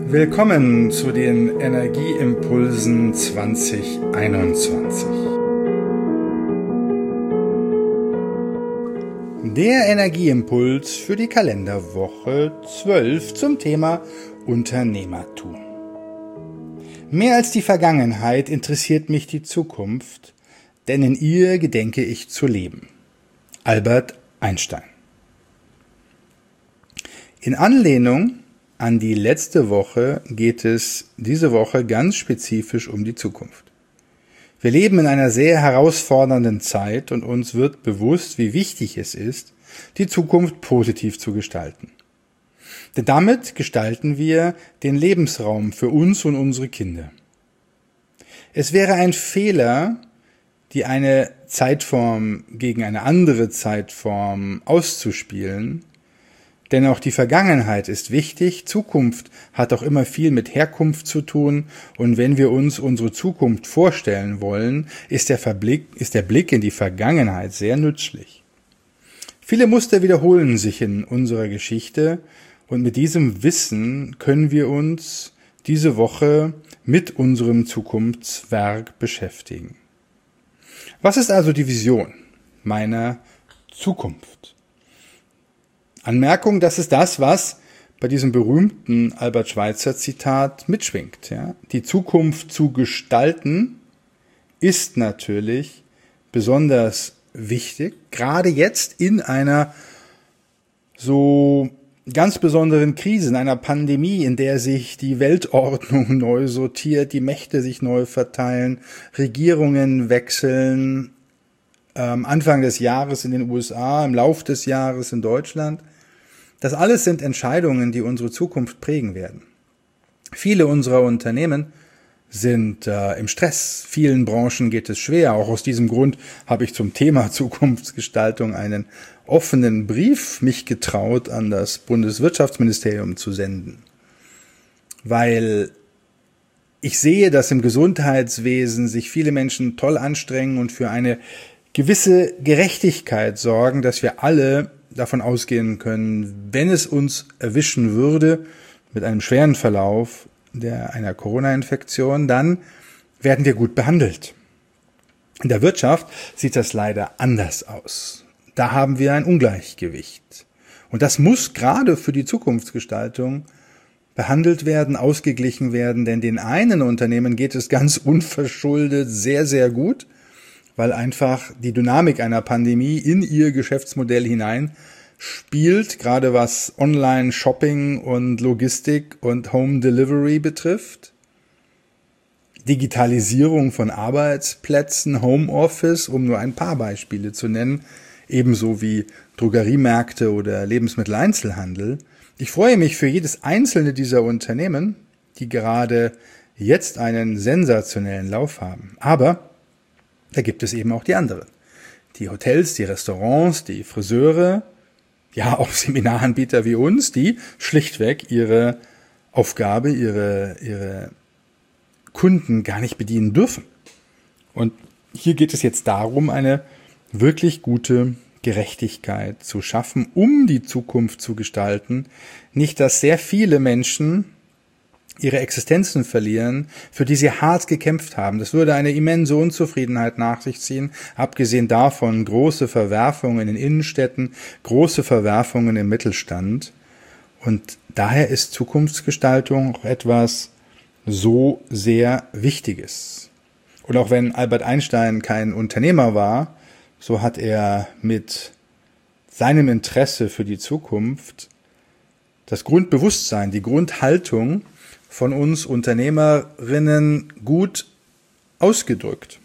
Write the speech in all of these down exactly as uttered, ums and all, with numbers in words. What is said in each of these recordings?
Willkommen zu den Energieimpulsen zwanzig einundzwanzig. Der Energieimpuls für die Kalenderwoche zwölf zum Thema Unternehmertum. Mehr als die Vergangenheit interessiert mich die Zukunft, denn in ihr gedenke ich zu leben. Albert Einstein. In Anlehnung an die letzte Woche geht es diese Woche ganz spezifisch um die Zukunft. Wir leben in einer sehr herausfordernden Zeit und uns wird bewusst, wie wichtig es ist, die Zukunft positiv zu gestalten. Denn damit gestalten wir den Lebensraum für uns und unsere Kinder. Es wäre ein Fehler, die eine Zeitform gegen eine andere Zeitform auszuspielen, denn auch die Vergangenheit ist wichtig, Zukunft hat auch immer viel mit Herkunft zu tun und wenn wir uns unsere Zukunft vorstellen wollen, ist der, Verblick, ist der Blick in die Vergangenheit sehr nützlich. Viele Muster wiederholen sich in unserer Geschichte und mit diesem Wissen können wir uns diese Woche mit unserem Zukunftswerk beschäftigen. Was ist also die Vision meiner Zukunft? Anmerkung, das ist das, was bei diesem berühmten Albert Schweitzer Zitat mitschwingt. Ja? Die Zukunft zu gestalten ist natürlich besonders wichtig, gerade jetzt in einer so ganz besonderen Krise, in einer Pandemie, in der sich die Weltordnung neu sortiert, die Mächte sich neu verteilen, Regierungen wechseln, am Anfang des Jahres in den U S A, im Lauf des Jahres in Deutschland. Das alles sind Entscheidungen, die unsere Zukunft prägen werden. Viele unserer Unternehmen sind äh, im Stress. Vielen Branchen geht es schwer. Auch aus diesem Grund habe ich zum Thema Zukunftsgestaltung einen offenen Brief mich getraut, an das Bundeswirtschaftsministerium zu senden. Weil ich sehe, dass im Gesundheitswesen sich viele Menschen toll anstrengen und für eine gewisse Gerechtigkeit sorgen, dass wir alle davon ausgehen können, wenn es uns erwischen würde mit einem schweren Verlauf der einer Corona-Infektion, dann werden wir gut behandelt. In der Wirtschaft sieht das leider anders aus. Da haben wir ein Ungleichgewicht. Und das muss gerade für die Zukunftsgestaltung behandelt werden, ausgeglichen werden, denn den einen Unternehmen geht es ganz unverschuldet sehr, sehr gut, weil einfach die Dynamik einer Pandemie in ihr Geschäftsmodell hinein spielt, gerade was Online-Shopping und Logistik und Home Delivery betrifft. Digitalisierung von Arbeitsplätzen, Homeoffice, um nur ein paar Beispiele zu nennen, ebenso wie Drogeriemärkte oder Lebensmitteleinzelhandel. Ich freue mich für jedes einzelne dieser Unternehmen, die gerade jetzt einen sensationellen Lauf haben. Aber da gibt es eben auch die anderen. Die Hotels, die Restaurants, die Friseure, ja auch Seminaranbieter wie uns, die schlichtweg ihre Aufgabe, ihre, ihre Kunden gar nicht bedienen dürfen. Und hier geht es jetzt darum, eine wirklich gute Gerechtigkeit zu schaffen, um die Zukunft zu gestalten. Nicht, dass sehr viele Menschen ihre Existenzen verlieren, für die sie hart gekämpft haben. Das würde eine immense Unzufriedenheit nach sich ziehen, abgesehen davon große Verwerfungen in Innenstädten, große Verwerfungen im Mittelstand. Und daher ist Zukunftsgestaltung auch etwas so sehr Wichtiges. Und auch wenn Albert Einstein kein Unternehmer war, so hat er mit seinem Interesse für die Zukunft das Grundbewusstsein, die Grundhaltung von uns Unternehmerinnen gut ausgedrückt,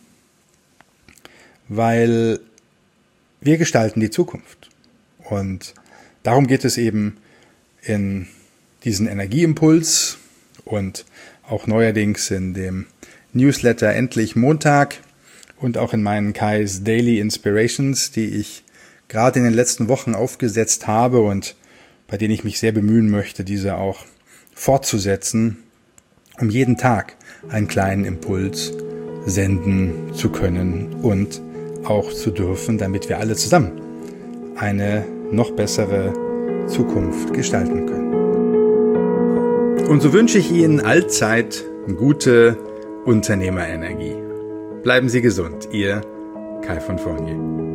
weil wir gestalten die Zukunft. Und darum geht es eben in diesen Energieimpuls und auch neuerdings in dem Newsletter Endlich Montag und auch in meinen Kai's Daily Inspirations, die ich gerade in den letzten Wochen aufgesetzt habe und bei denen ich mich sehr bemühen möchte, diese auch fortzusetzen, um jeden Tag einen kleinen Impuls senden zu können und auch zu dürfen, damit wir alle zusammen eine noch bessere Zukunft gestalten können. Und so wünsche ich Ihnen allzeit gute Unternehmerenergie. Bleiben Sie gesund, Ihr Kai von Fournier.